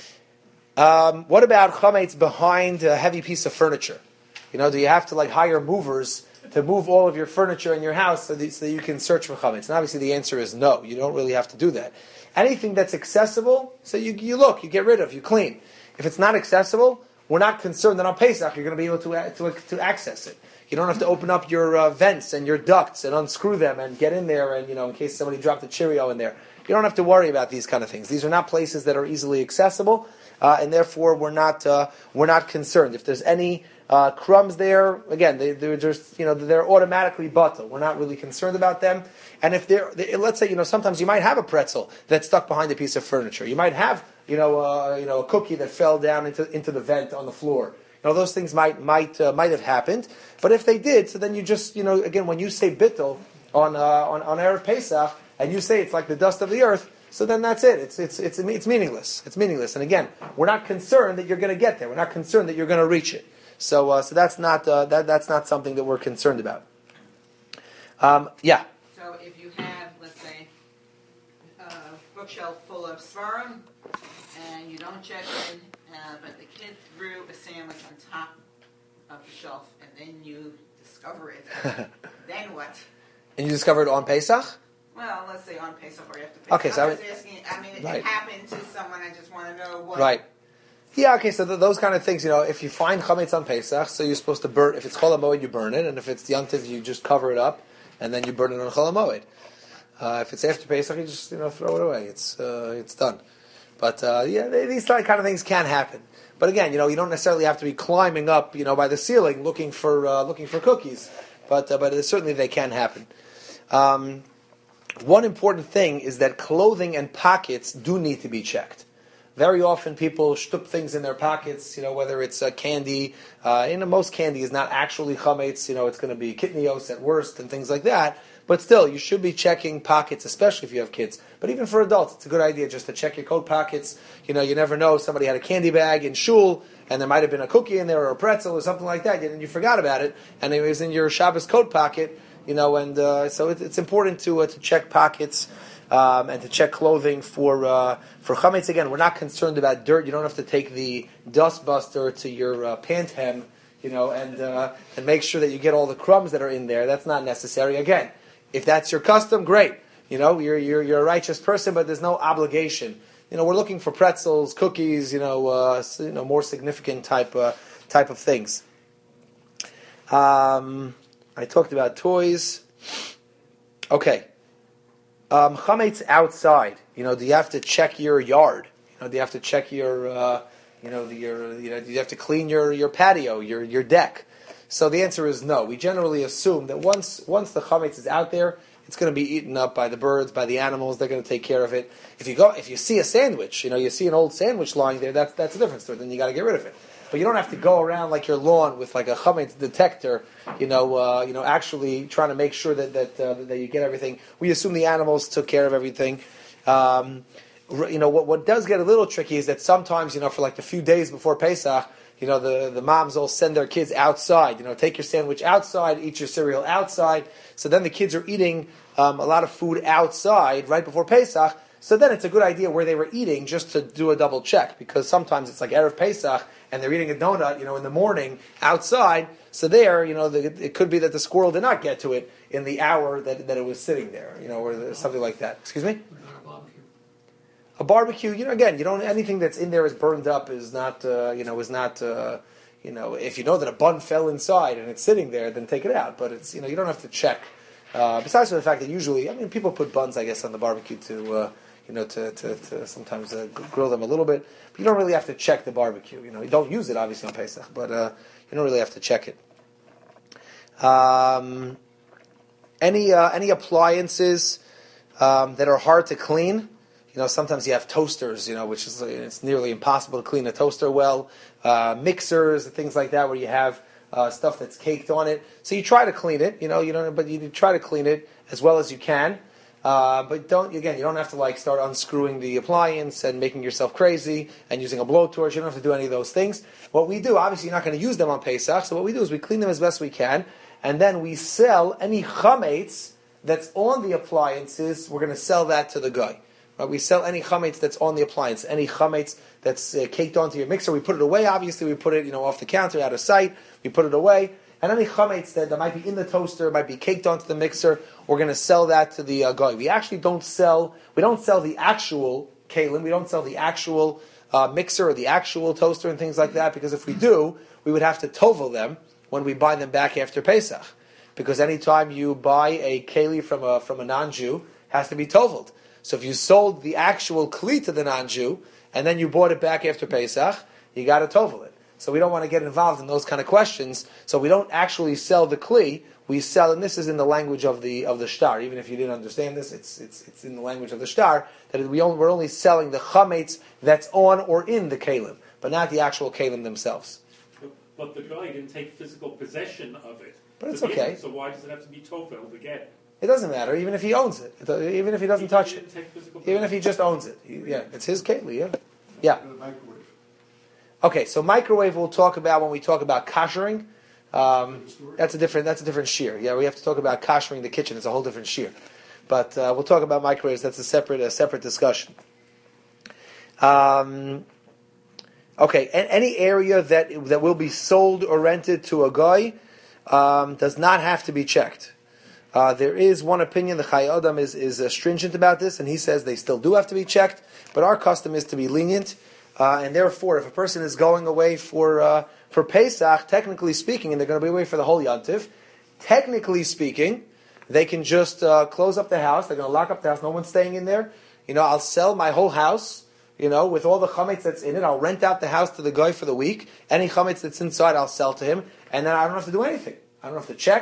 Um, what about chametz behind a heavy piece of furniture? You know, do you have to like hire movers to move all of your furniture in your house so that, so that you can search for chametz? And obviously the answer is no. You don't really have to do that. Anything that's accessible, so you, you look, you get rid of, you clean. If it's not accessible, we're not concerned that on Pesach you're going to be able to, to, to access it. You don't have to open up your uh, vents and your ducts and unscrew them and get in there and, you know, in case somebody dropped a Cheerio in there. You don't have to worry about these kind of things. These are not places that are easily accessible, uh, and therefore we're not uh, we're not concerned. If there's any uh, crumbs there, again, they, they're just you know they're automatically batel. We're not really concerned about them. And if they're, they, let's say you know sometimes you might have a pretzel that's stuck behind a piece of furniture. You might have you know uh, you know a cookie that fell down into into the vent on the floor. You know those things might might uh, might have happened. But if they did, so then you just you know again when you say bittul on uh, on on Erev Pesach. And you say it's like the dust of the earth, so then that's it. It's it's it's it's meaningless. It's meaningless. And again, we're not concerned that you're going to get there. We're not concerned that you're going to reach it. So uh, so that's not uh, that that's not something that we're concerned about. Um, yeah. So if you have, let's say, a bookshelf full of svarim, and you don't check in, uh, but the kid threw a sandwich on top of the shelf, and then you discover it, then what? And you discover it on Pesach? Well, let's say on Pesach or after Pesach. Okay, so I'm I just asking, I mean, it, right. it happened to someone, I just want to know what... Right. Yeah, okay, so th- those kind of things, you know, if you find chametz on Pesach, so you're supposed to burn, if it's Chol HaMoed, you burn it, and if it's Yantiv, you just cover it up, and then you burn it on Chol HaMoed. Uh, if it's after Pesach, you just, you know, throw it away. It's uh, it's done. But, uh, yeah, they, these kind of things can happen. But again, you know, you don't necessarily have to be climbing up, you know, by the ceiling looking for uh, looking for cookies. but uh, but certainly they can happen. Um, one important thing is that clothing and pockets do need to be checked. Very often people shtup things in their pockets, you know, whether it's uh, candy. Uh, you know, most candy is not actually chametz. You know, it's going to be kitnios at worst and things like that. But still, you should be checking pockets, especially if you have kids. But even for adults, it's a good idea just to check your coat pockets. You know, you never know. Somebody had a candy bag in shul, and there might have been a cookie in there or a pretzel or something like that, and you forgot about it, and it was in your Shabbos coat pocket. You know, and uh, so it, it's important to uh, to check pockets. Um, and to check clothing for uh, for chametz. Again, we're not concerned about dirt. You don't have to take the dust buster to your uh, pant hem, you know, and uh, and make sure that you get all the crumbs that are in there. That's not necessary. Again, if that's your custom, great. You know, you're you're you're a righteous person, but there's no obligation. You know, we're looking for pretzels, cookies, you know, uh, you know, more significant type uh, type of things. Um, I talked about toys. Okay. Um, chametz outside. You know, do you have to check your yard? You know, do you have to check your, uh, you know, the, your, you know, do you have to clean your, your patio, your your deck? So the answer is no. We generally assume that once once the chametz is out there, it's going to be eaten up by the birds, by the animals. They're going to take care of it. If you go, if you see a sandwich, you know, you see an old sandwich lying there, that's that's a different story. Then you got to get rid of it. But you don't have to go around like your lawn with like a chametz detector, you know, uh, you know, actually trying to make sure that that uh, that you get everything. We assume the animals took care of everything. Um, you know, what what does get a little tricky is that sometimes, you know, for like a few days before Pesach, you know, the, the moms all send their kids outside. You know, take your sandwich outside, eat your cereal outside. So then the kids are eating um, a lot of food outside right before Pesach. So then it's a good idea where they were eating just to do a double check, because sometimes it's like Erev Pesach and they're eating a donut, you know, in the morning outside. So there, you know, the, it could be that the squirrel did not get to it in the hour that, that it was sitting there, you know, or the, something like that. Excuse me? A barbecue, you know, again, you don't, anything that's in there is burned up is not, uh, you know, is not, uh, you know, if you know that a bun fell inside and it's sitting there, then take it out. But it's, you know, you don't have to check. Uh, besides for the fact that usually, I mean, people put buns, I guess, on the barbecue to, uh, you know, to, to, to sometimes uh, grill them a little bit. But you don't really have to check the barbecue. You know, you don't use it, obviously, on Pesach, but uh, you don't really have to check it. Um, any uh, any appliances um, that are hard to clean? You know, sometimes you have toasters, you know, which is it's nearly impossible to clean a toaster well. Uh, mixers, things like that, where you have uh, stuff that's caked on it. So you try to clean it, you know, you don't, but you try to clean it as well as you can. Uh, but don't again, you don't have to like start unscrewing the appliance and making yourself crazy and using a blowtorch. You don't have to do any of those things. What we do, obviously, you're not going to use them on Pesach. So what we do is we clean them as best we can, and then we sell any chametz that's on the appliances. We're going to sell that to the guy. Right? We sell any chametz that's on the appliance, any chametz that's uh, caked onto your mixer. We put it away. Obviously, we put it, you know, off the counter, out of sight. We put it away. And any chametz that, that might be in the toaster, might be caked onto the mixer, we're going to sell that to the uh, guy. We actually don't sell. We don't sell the actual kalim. We don't sell the actual uh, mixer or the actual toaster and things like that, because if we do, we would have to tovel them when we buy them back after Pesach. Because anytime you buy a keli from a from a non-Jew, it has to be toveled. So if you sold the actual kli to the non-Jew and then you bought it back after Pesach, you got to tovel it. So we don't want to get involved in those kind of questions. So we don't actually sell the kli. We sell, and this is in the language of the of the shtar. Even if you didn't understand this, it's it's it's in the language of the shtar that we only, we're only selling the chametz that's on or in the kalim, but not the actual kalim themselves. But, but the guy didn't take physical possession of it. But it's to begin okay. with, so why does it have to be toveled again? It doesn't matter, even if he owns it. It- even if he doesn't He touch didn't it, take physical even if he just owns it. He- yeah, it's his keli. Yeah, yeah. In the microwave. Okay, so microwave we'll talk about when we talk about koshering. Um, that's a different. That's a different shear. Yeah, we have to talk about koshering the kitchen. It's a whole different shear. But uh, we'll talk about microwaves. That's a separate, a separate discussion. Um, okay, a- any area that that will be sold or rented to a guy um, does not have to be checked. Uh, there is one opinion. The Chai Adam is is uh, stringent about this, and he says they still do have to be checked. But our custom is to be lenient. Uh, and therefore, if a person is going away for uh, for Pesach, technically speaking, and they're going to be away for the whole Yontif, technically speaking, they can just uh, close up the house. They're going to lock up the house. No one's staying in there. You know, I'll sell my whole house, you know, with all the chametz that's in it. I'll rent out the house to the guy for the week. Any chametz that's inside, I'll sell to him. And then I don't have to do anything. I don't have to check.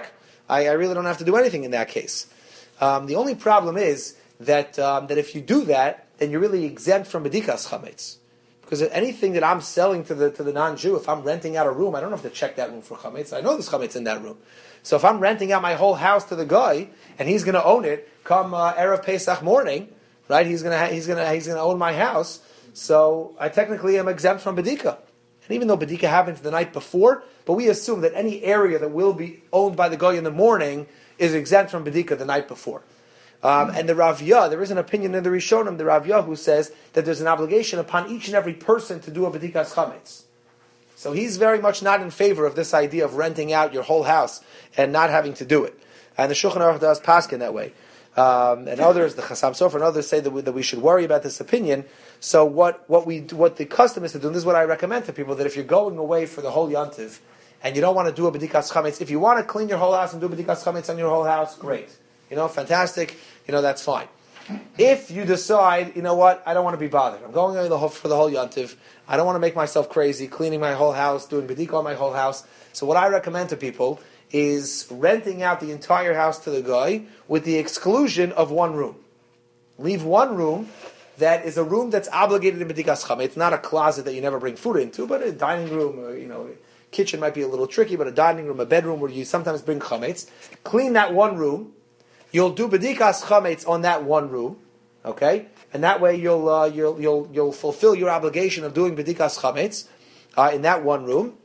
I, I really don't have to do anything in that case. Um, the only problem is that um, that if you do that, then you're really exempt from bedikas chametz. Because anything that I'm selling to the to the non-Jew, if I'm renting out a room, I don't have to check that room for chametz. I know there's chametz in that room. So if I'm renting out my whole house to the guy and he's going to own it come uh, Erev Pesach morning, right? He's going to ha- he's going to he's going to own my house. So I technically am exempt from bedika. And even though bedika happens the night before, but we assume that any area that will be owned by the guy in the morning is exempt from bedika the night before. Um, and the Rav Yah, there is an opinion in the Rishonim, the Rav Yah, who says that there's an obligation upon each and every person to do a bedikas chametz. So he's very much not in favor of this idea of renting out your whole house and not having to do it. And the Shulchan Aruch does paskin that way. Um, and others, the Chasam Sofer and others say that we, that we should worry about this opinion. So what, what we what the custom is to do, and this is what I recommend to people, that if you're going away for the whole Yantiv and you don't want to do a bedikas chametz, if you want to clean your whole house and do bedikas chametz on your whole house, great. You know, fantastic. You know, that's fine. If you decide, you know what, I don't want to be bothered. I'm going away the whole, for the whole Yantiv. I don't want to make myself crazy, cleaning my whole house, doing bedika on my whole house. So what I recommend to people is renting out the entire house to the guy with the exclusion of one room. Leave one room that is a room that's obligated in bedikas chametz. It's not a closet that you never bring food into, but a dining room, or, you know, kitchen might be a little tricky, but a dining room, a bedroom where you sometimes bring chametz. Clean that one room. You'll do bedikas chametz on that one room, okay, and that way you'll uh, you'll you'll you'll fulfill your obligation of doing bedikas chametz uh, in that one room,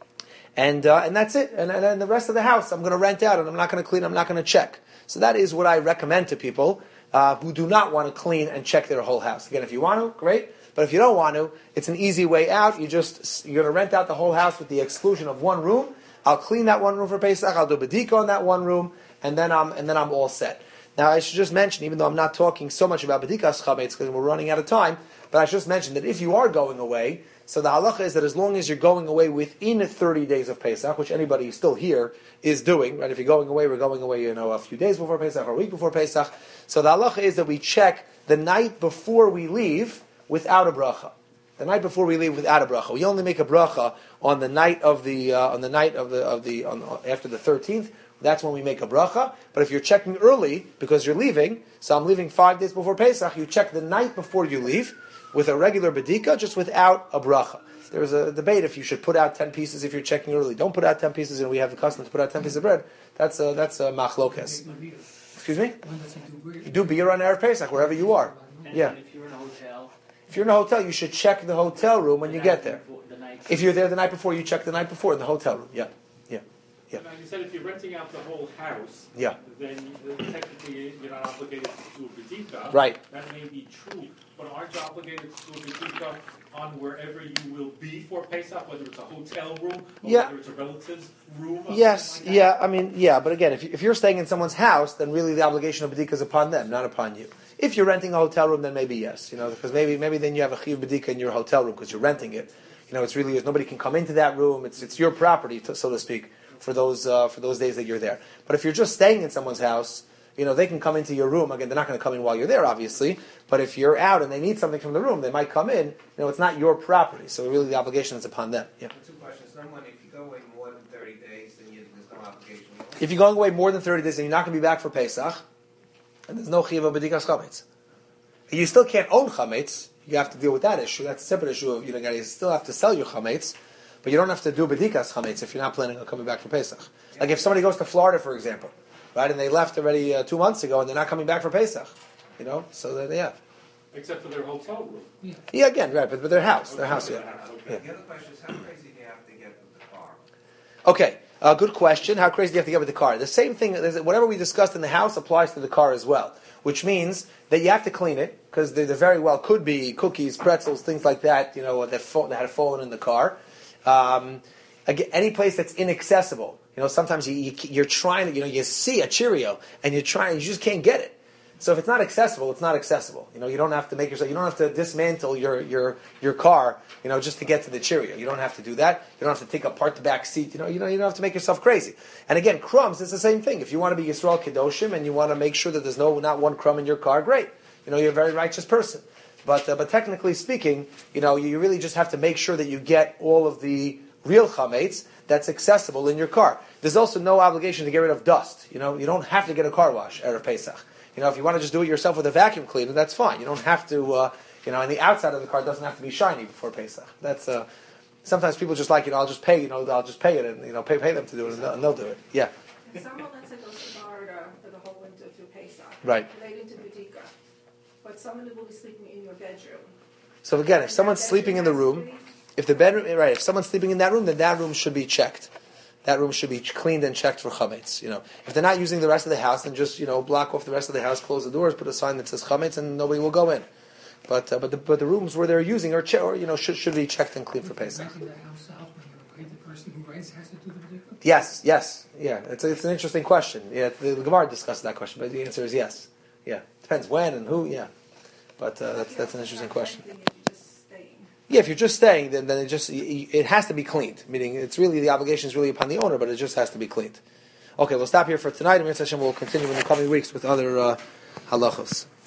and uh, and that's it. And, and then the rest of the house, I'm going to rent out, and I'm not going to clean. I'm not going to check. So that is what I recommend to people uh, who do not want to clean and check their whole house. Again, if you want to, great. But if you don't want to, it's an easy way out. You just you're going to rent out the whole house with the exclusion of one room. I'll clean that one room for Pesach. I'll do bedika on that one room. And then I'm and then I'm all set. Now I should just mention, even though I'm not talking so much about bedikas chametz because we're running out of time, but I should just mention that if you are going away, so the halacha is that as long as you're going away within thirty days of Pesach, which anybody still here is doing, right? If you're going away, we're going away, you know, a few days before Pesach or a week before Pesach. So the halacha is that we check the night before we leave without a bracha. The night before we leave without a bracha. We only make a bracha on the night of the uh, on the night of the of the on, after the thirteenth. That's when we make a bracha. But if you're checking early because you're leaving, so I'm leaving five days before Pesach, you check the night before you leave with a regular bedika, just without a bracha. There's a debate if you should put out ten pieces if you're checking early. Don't put out ten pieces, and we have the custom to put out ten pieces of bread. That's a, that's a machlokes. Excuse me? You do beer on Erev Pesach, wherever you are. And Yeah. if you're in a hotel, If you're in a hotel, you should check the hotel room when the you night get there. before- the night If you're there the night before, you check the night before in the hotel room. Yeah. Yeah. Now, you said if you're renting out the whole house, Yeah. then you- then technically you're not obligated to do a bedika. Right. That may be true, but aren't you obligated to do a bedika on wherever you will be for Pesach, whether it's a hotel room or Yeah. whether it's a relative's room? Or Yes, something like that? yeah, I mean, yeah, but again, if, you, if you're staying in someone's house, then really the obligation of bedika is upon them, not upon you. If you're renting a hotel room, then maybe yes, you know, because maybe maybe then you have a chiyuv bedika in your hotel room because you're renting it. You know, it's really nobody can come into that room. It's it's your property, to, so to speak, for those uh, for those days that you're there. But if you're just staying in someone's house, you know, they can come into your room. Again, they're not going to come in while you're there, obviously. But if you're out and they need something from the room, they might come in. You know, it's not your property, so really the obligation is upon them. Yeah. Two questions. Number one, if you go away more than thirty days, then you, there's no obligation. If you're going away more than thirty days and you're not going to be back for Pesach, and there's no chiyuv of bedikas chametz, you still can't own chametz. You have to deal with that issue. That's a separate issue. Of, you know, you still have to sell your chametz, but you don't have to do bedikas chametz if you're not planning on coming back for Pesach. Like if somebody goes to Florida, for example, right, and they left already uh, two months ago, and they're not coming back for Pesach, you know, so then yeah, Except for their hotel room. yeah, again, right, but, but their house, their house, yeah. Okay. Yeah. The other question is, how crazy do you have to get with the car? Okay, uh, good question. How crazy do you have to get with the car? The same thing, whatever we discussed in the house applies to the car as well, which means that you have to clean it, because there, there very well could be cookies, pretzels, things like that, you know, that, fall, that had fallen in the car. Um, again, any place that's inaccessible. You know, sometimes you, you, you're trying to, you know, you see a Cheerio, and you're trying, you just can't get it. So if it's not accessible, it's not accessible. You know, you don't have to make yourself, you don't have to dismantle your, your, your car, you know, just to get to the Cheerio. You don't have to do that. You don't have to take apart the back seat. You know, you don't, you don't have to make yourself crazy. And again, crumbs, it's the same thing. If you want to be Yisrael Kedoshim and you want to make sure that there's no, not one crumb in your car, great. You know, you're a very righteous person. But, uh, but technically speaking, you know, you really just have to make sure that you get all of the real chametz that's accessible in your car. There's also no obligation to get rid of dust. You know, you don't have to get a car wash erev Pesach. You know, if you want to just do it yourself with a vacuum cleaner, that's fine. You don't have to. Uh, you know, and the outside of the car doesn't have to be shiny before Pesach. That's. Uh, sometimes people just like, you know, I'll just pay. You know, I'll just pay it, and you know, pay pay them to do it, and they'll, and they'll do it. Yeah. If someone, let's say, goes to Florida for the whole winter through Pesach, Right. relating to B'dika, but someone will be sleeping in your bedroom. So again, if someone's sleeping in the room, if the bedroom, right, if someone's sleeping in that room, then that room should be checked. That room should be cleaned and checked for chametz. You know, if they're not using the rest of the house, then just you know block off the rest of the house, close the doors, put a sign that says chametz, and nobody will go in. But uh, but the but the rooms where they're using or, che- or you know should should be checked and cleaned for Pesach. Renting the house out when you're right, the person who rents has to do the b'dika? Yes, yes, yeah. It's a, it's an interesting question. Yeah, the, the Gemara discussed that question, but the answer is yes. Yeah, depends when and who. Yeah, but uh, that's that's an interesting question. Yeah, if you're just staying, then then it just it has to be cleaned. Meaning, it's really the obligation is really upon the owner, but it just has to be cleaned. Okay, we'll stop here for tonight, and we'll continue in the coming weeks with other uh, halachos.